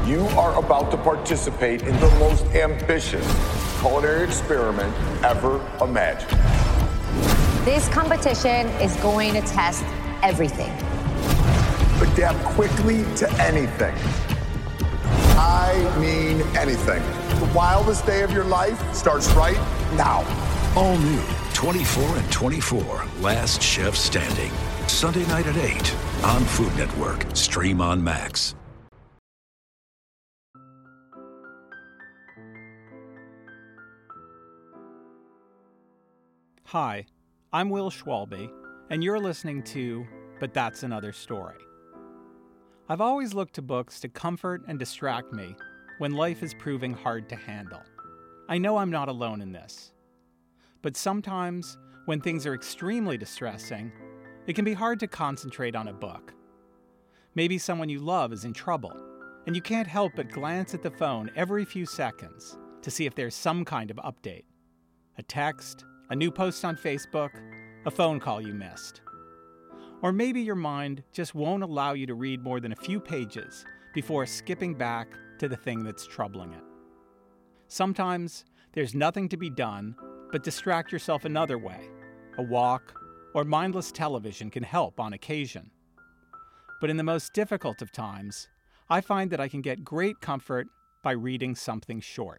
You are about to participate in the most ambitious culinary experiment ever imagined. This competition is going to test everything. Adapt quickly to anything. I mean anything. The wildest day of your life starts right now. All new 24 and 24, Last Chef Standing. Sunday night at 8 on Food Network. Stream on Max. Hi, I'm Will Schwalbe, and you're listening to But That's Another Story. I've always looked to books to comfort and distract me when life is proving hard to handle. I know I'm not alone in this. But sometimes, when things are extremely distressing, it can be hard to concentrate on a book. Maybe someone you love is in trouble, and you can't help but glance at the phone every few seconds to see if there's some kind of update. A text, a new post on Facebook, a phone call you missed. Or maybe your mind just won't allow you to read more than a few pages before skipping back to the thing that's troubling it. Sometimes there's nothing to be done but distract yourself another way. A walk or mindless television can help on occasion. But in the most difficult of times, I find that I can get great comfort by reading something short.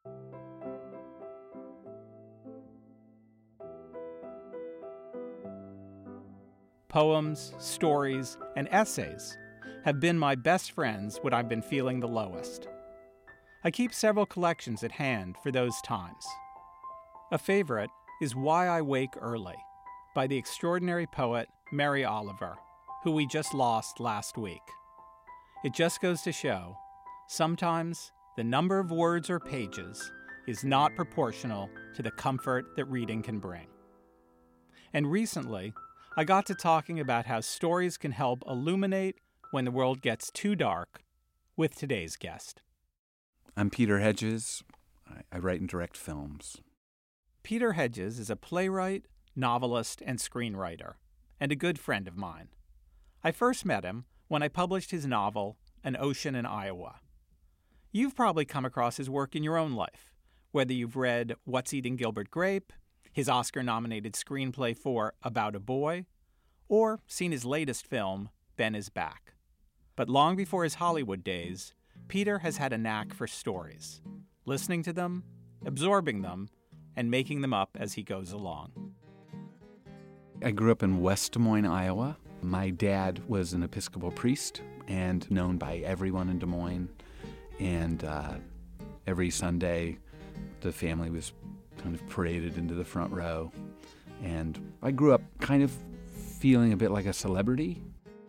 Poems, stories, and essays have been my best friends when I've been feeling the lowest. I keep several collections at hand for those times. A favorite is Why I Wake Early by the extraordinary poet Mary Oliver, who we just lost last week. It just goes to show, sometimes the number of words or pages is not proportional to the comfort that reading can bring. And recently, I got to talking about how stories can help illuminate when the world gets too dark with today's guest. I'm Peter Hedges. I write and direct films. Peter Hedges is a playwright, novelist, and screenwriter, and a good friend of mine. I first met him when I published his novel, An Ocean in Iowa. You've probably come across his work in your own life, whether you've read What's Eating Gilbert Grape, his Oscar-nominated screenplay for About a Boy, or seen his latest film, Ben is Back. But long before his Hollywood days, Peter has had a knack for stories, listening to them, absorbing them, and making them up as he goes along. I grew up in West Des Moines, Iowa. My dad was an Episcopal priest and known by everyone in Des Moines. And every Sunday, the family was kind of paraded into the front row. And I grew up kind of feeling a bit like a celebrity.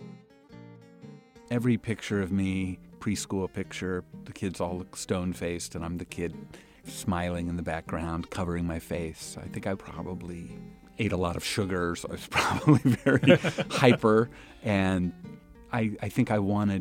Every picture of me, preschool picture, the kids all look stone-faced, and I'm the kid smiling in the background, covering my face. I think I probably ate a lot of sugar, so I was probably very hyper. And I think I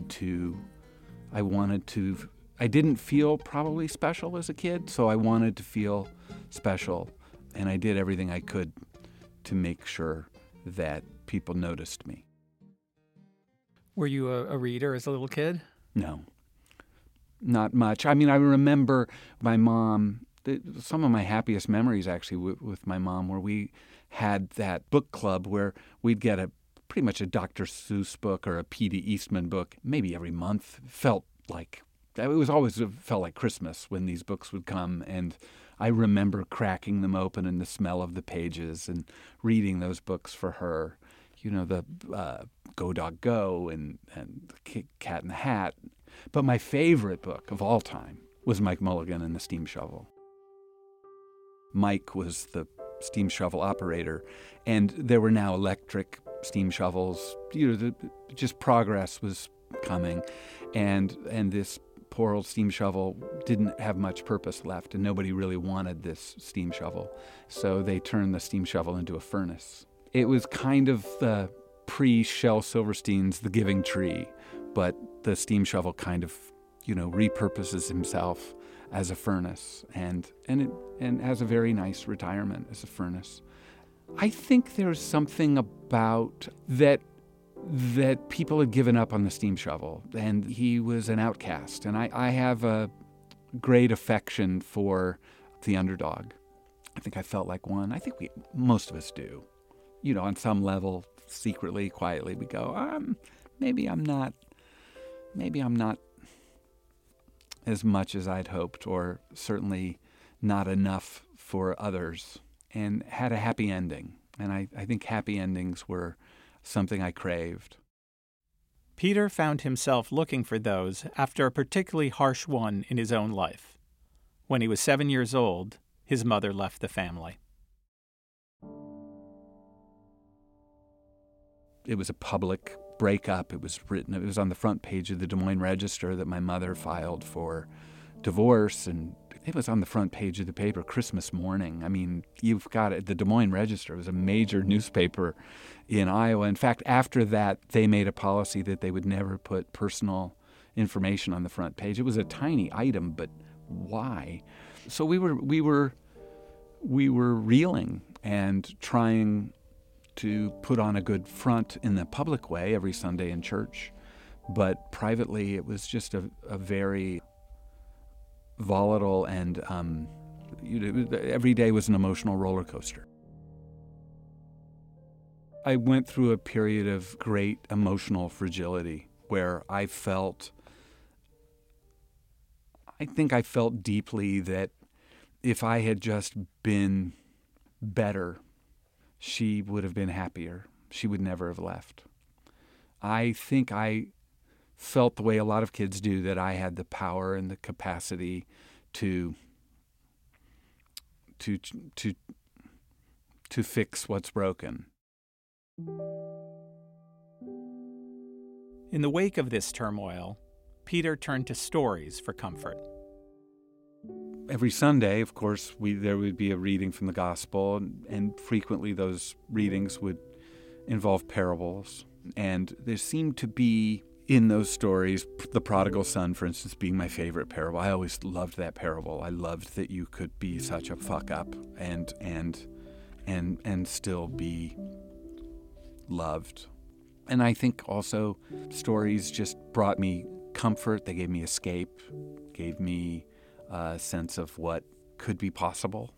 didn't feel probably special as a kid, so I wanted to feel special. And I did everything I could to make sure that people noticed me. Were you a reader as a little kid? No, not much. I mean, I remember my mom, some of my happiest memories actually with my mom, where we had that book club where we'd get pretty much a Dr. Seuss book or a P.D. Eastman book, maybe every month. It felt like Christmas when these books would come, and I remember cracking them open and the smell of the pages and reading those books for her. You know, the Go Dog Go and the Cat in the Hat. But my favorite book of all time was Mike Mulligan and the Steam Shovel. Mike was the steam shovel operator, and there were now electric steam shovels. You know, just progress was coming, and this poor old steam shovel didn't have much purpose left, and nobody really wanted this steam shovel. So they turned the steam shovel into a furnace. It was kind of the pre-Shel Silverstein's The Giving Tree, but the steam shovel kind of, repurposes himself as a furnace and has a very nice retirement as a furnace. I think there's something about that that people had given up on the steam shovel, and he was an outcast. And I have a great affection for the underdog. I think I felt like one. I think most of us do. You know, on some level, secretly, quietly, we go, maybe I'm not as much as I'd hoped, or certainly not enough for others, and had a happy ending. And I think happy endings were something I craved. Peter found himself looking for those after a particularly harsh one in his own life. When he was 7 years old, his mother left the family. It was a public breakup. It was on the front page of the Des Moines Register that my mother filed for divorce, and it was on the front page of the paper Christmas morning. I mean, you've got it. The Des Moines Register was a major newspaper in Iowa. In fact, after that, they made a policy that they would never put personal information on the front page. It was a tiny item, but why? So we were reeling and trying to put on a good front in the public way every Sunday in church, but privately it was just a very volatile and every day was an emotional roller coaster. I went through a period of great emotional fragility where I think I felt deeply that if I had just been better, she would have been happier. She would never have left. I think I felt the way a lot of kids do, that I had the power and the capacity to fix what's broken. In the wake of this turmoil, Peter turned to stories for comfort. Every Sunday, of course, there would be a reading from the gospel, and frequently those readings would involve parables. And there seemed to be, in those stories, the prodigal son, for instance, being my favorite parable. I always loved that parable. I loved that you could be such a fuck up and still be loved. And I think also stories just brought me comfort. They gave me escape, gave me a sense of what could be possible.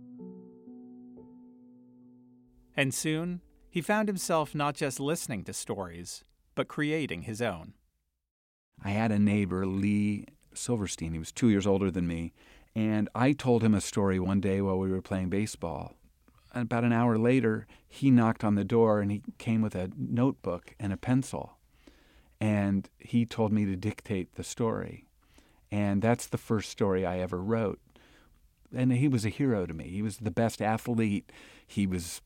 And soon, he found himself not just listening to stories, but creating his own. I had a neighbor, Lee Silverstein. He was 2 years older than me, and I told him a story one day while we were playing baseball. And about an hour later, he knocked on the door, and he came with a notebook and a pencil. And he told me to dictate the story. And that's the first story I ever wrote. And he was a hero to me. He was the best athlete. He was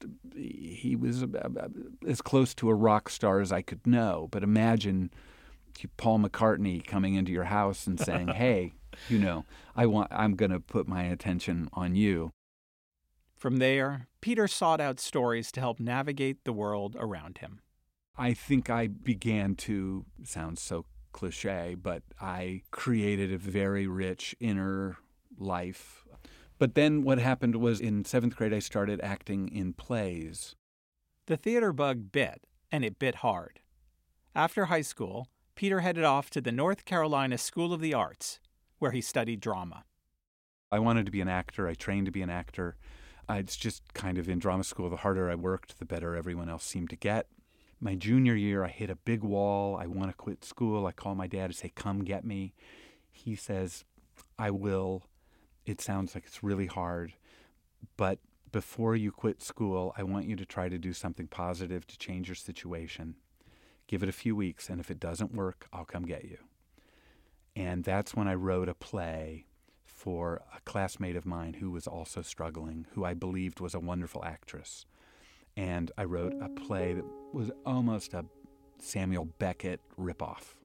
as close to a rock star as I could know. But imagine Paul McCartney coming into your house and saying, "Hey, I'm going to put my attention on you." From there, Peter sought out stories to help navigate the world around him. I think I began to, sounds so cliche, but I created a very rich inner life. But then what happened was in 7th grade I started acting in plays. The theater bug bit, and it bit hard. After high school, Peter headed off to the North Carolina School of the Arts, where he studied drama. I wanted to be an actor. I trained to be an actor. It's just kind of in drama school, the harder I worked, the better everyone else seemed to get. My junior year, I hit a big wall. I want to quit school. I call my dad and say, "Come get me." He says, "I will. It sounds like it's really hard, but before you quit school, I want you to try to do something positive to change your situation. Give it a few weeks, and if it doesn't work, I'll come get you." And that's when I wrote a play for a classmate of mine who was also struggling, who I believed was a wonderful actress. And I wrote a play that was almost a Samuel Beckett ripoff.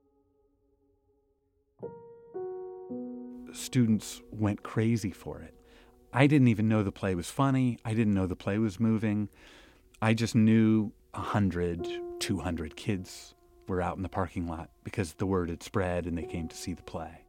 Students went crazy for it. I didn't even know the play was funny. I didn't know the play was moving. I just knew 100, 200 kids were out in the parking lot because the word had spread and they came to see the play.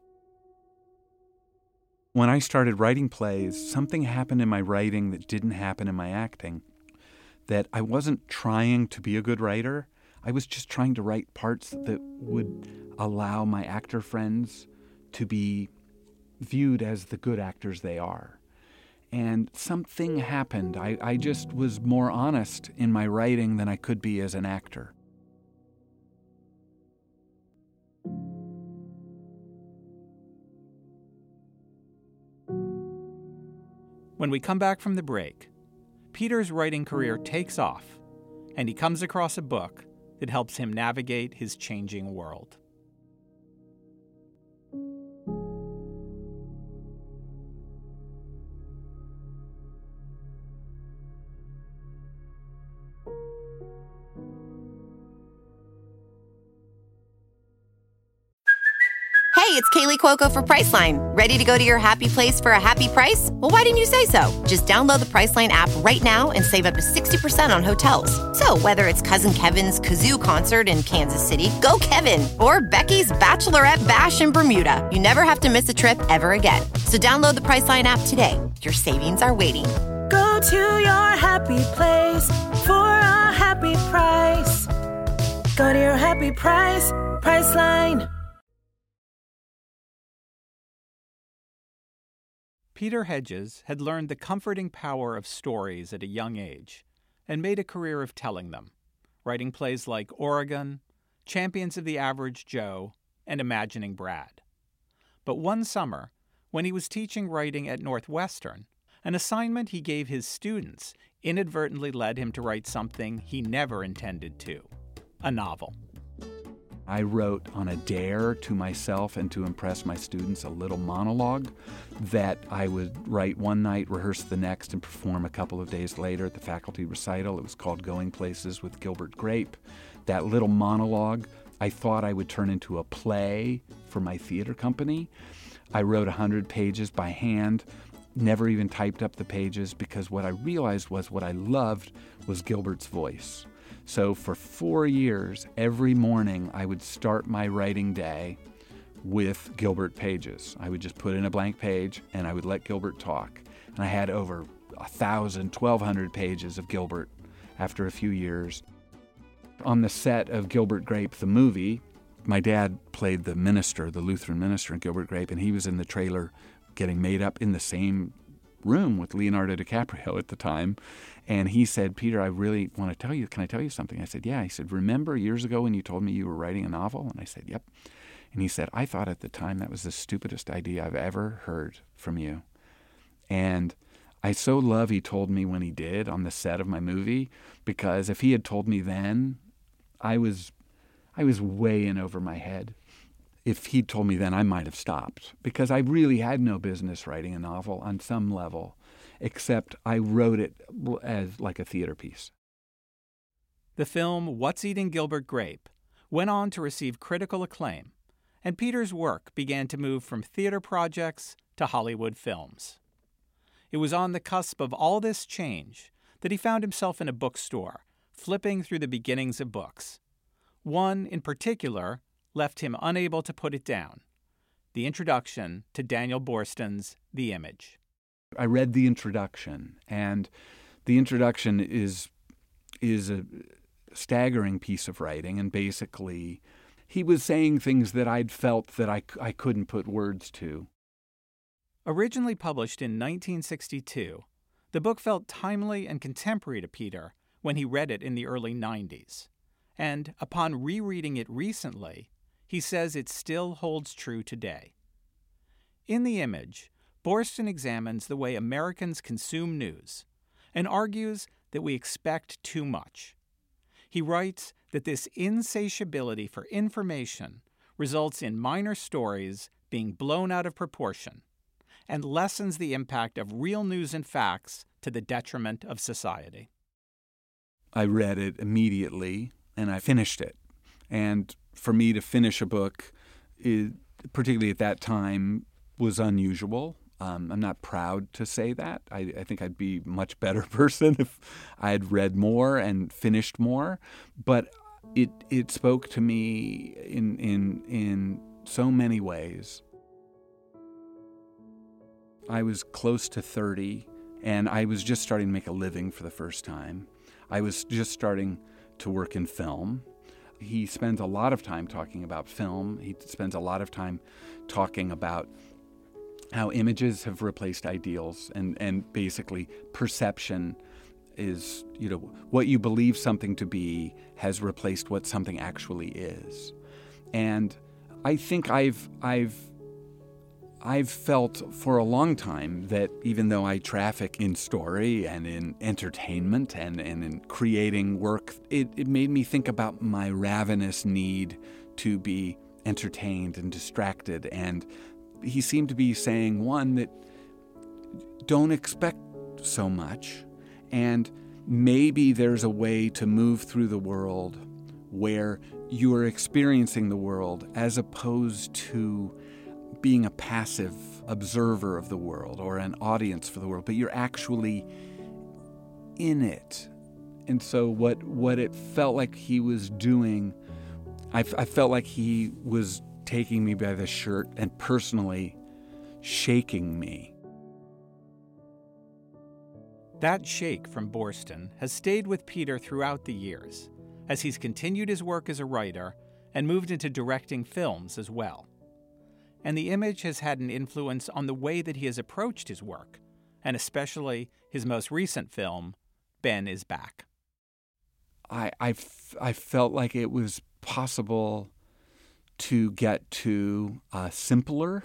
When I started writing plays, something happened in my writing that didn't happen in my acting. That I wasn't trying to be a good writer. I was just trying to write parts that would allow my actor friends to be viewed as the good actors they are. And something happened. I just was more honest in my writing than I could be as an actor. When we come back from the break, Peter's writing career takes off, and he comes across a book that helps him navigate his changing world. Hey, it's Kaylee Cuoco for Priceline. Ready to go to your happy place for a happy price? Well, why didn't you say so? Just download the Priceline app right now and save up to 60% on hotels. So whether it's Cousin Kevin's Kazoo Concert in Kansas City, go Kevin, or Becky's Bachelorette Bash in Bermuda, you never have to miss a trip ever again. So download the Priceline app today. Your savings are waiting. Go to your happy place for a happy price. Go to your happy price, Priceline. Peter Hedges had learned the comforting power of stories at a young age and made a career of telling them, writing plays like Oregon, Champions of the Average Joe, and Imagining Brad. But one summer, when he was teaching writing at Northwestern, an assignment he gave his students inadvertently led him to write something he never intended to, a novel. I wrote on a dare to myself and to impress my students a little monologue that I would write one night, rehearse the next, and perform a couple of days later at the faculty recital. It was called Going Places with Gilbert Grape. That little monologue I thought I would turn into a play for my theater company. I wrote 100 pages by hand, never even typed up the pages, because what I realized was what I loved was Gilbert's voice. So for 4 years, every morning I would start my writing day with Gilbert pages. I would just put in a blank page and I would let Gilbert talk. And I had over 1,000, 1,200 pages of Gilbert after a few years. On the set of Gilbert Grape, the movie, my dad played the minister, the Lutheran minister in Gilbert Grape, and he was in the trailer getting made up in the same room with Leonardo DiCaprio at the time. And he said, "Peter, I really want to tell you, can I tell you something?" I said, "Yeah." He said, "Remember years ago when you told me you were writing a novel?" And I said, "Yep." And he said, "I thought at the time that was the stupidest idea I've ever heard from you." And I so love he told me when he did on the set of my movie, because if he had told me then, I was way in over my head. If he'd told me then, I might have stopped, because I really had no business writing a novel on some level, except I wrote it as like a theater piece. The film What's Eating Gilbert Grape went on to receive critical acclaim, and Peter's work began to move from theater projects to Hollywood films. It was on the cusp of all this change that he found himself in a bookstore, flipping through the beginnings of books. One in particular left him unable to put it down: the introduction to Daniel Boorstin's The Image. I read the introduction, and the introduction is a staggering piece of writing, and basically he was saying things that I'd felt that I couldn't put words to. Originally published in 1962, the book felt timely and contemporary to Peter when he read it in the early 90s. And upon rereading it recently, he says it still holds true today. In The Image, Boorstin examines the way Americans consume news and argues that we expect too much. He writes that this insatiability for information results in minor stories being blown out of proportion and lessens the impact of real news and facts to the detriment of society. I read it immediately, and I finished it. And for me to finish a book, particularly at that time, was unusual. I'm not proud to say that. I think I'd be a much better person if I had read more and finished more. But it spoke to me in so many ways. I was close to 30, and I was just starting to make a living for the first time. I was just starting to work in film. He spends a lot of time talking about film. He spends a lot of time talking about how images have replaced ideals, and basically perception is, what you believe something to be has replaced what something actually is. And I think I've felt for a long time that even though I traffic in story and in entertainment and in creating work, it made me think about my ravenous need to be entertained and distracted. And he seemed to be saying, one, that don't expect so much, and maybe there's a way to move through the world where you are experiencing the world as opposed to being a passive observer of the world or an audience for the world, but you're actually in it. And so what it felt like he was doing, I felt like he was taking me by the shirt and personally shaking me. That shake from Boorstin has stayed with Peter throughout the years, as he's continued his work as a writer and moved into directing films as well. And the image has had an influence on the way that he has approached his work, and especially his most recent film, Ben is Back. I felt like it was possible to get to a simpler,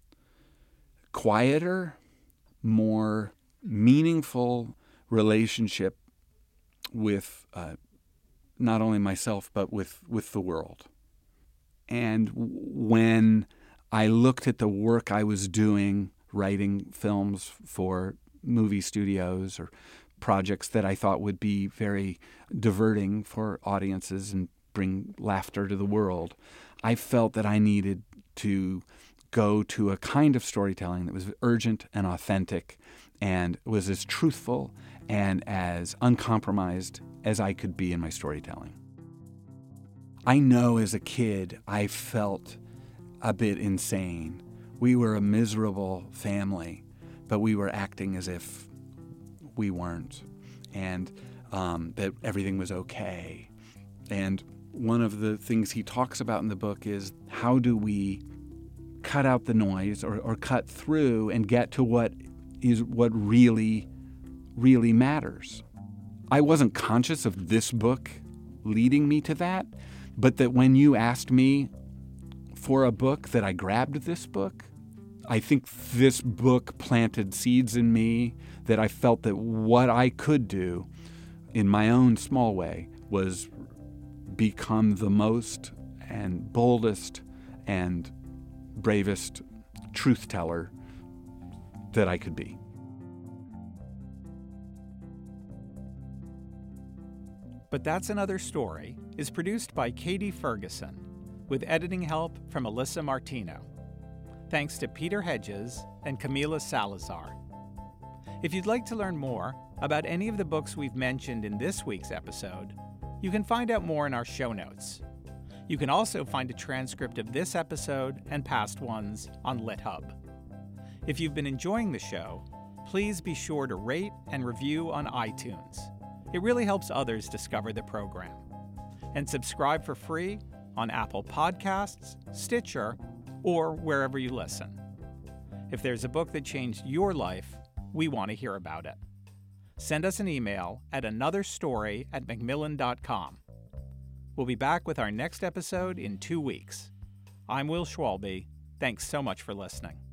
quieter, more meaningful relationship with not only myself, but with the world. And when I looked at the work I was doing, writing films for movie studios or projects that I thought would be very diverting for audiences and bring laughter to the world, I felt that I needed to go to a kind of storytelling that was urgent and authentic and was as truthful and as uncompromised as I could be in my storytelling. I know as a kid I felt a bit insane. We were a miserable family, but we were acting as if we weren't, and that everything was okay. And one of the things he talks about in the book is how do we cut out the noise or cut through and get to what really, really matters. I wasn't conscious of this book leading me to that, but that when you asked me for a book, that I grabbed this book. I think this book planted seeds in me that I felt that what I could do in my own small way was become the most and boldest and bravest truth teller that I could be. But That's Another Story is produced by Katie Ferguson, with editing help from Alyssa Martino. Thanks to Peter Hedges and Camila Salazar. If you'd like to learn more about any of the books we've mentioned in this week's episode, you can find out more in our show notes. You can also find a transcript of this episode and past ones on LitHub. If you've been enjoying the show, please be sure to rate and review on iTunes. It really helps others discover the program. And subscribe for free on Apple Podcasts, Stitcher, or wherever you listen. If there's a book that changed your life, we want to hear about it. Send us an email at anotherstory@macmillan.com. We'll be back with our next episode in 2 weeks. I'm Will Schwalbe. Thanks so much for listening.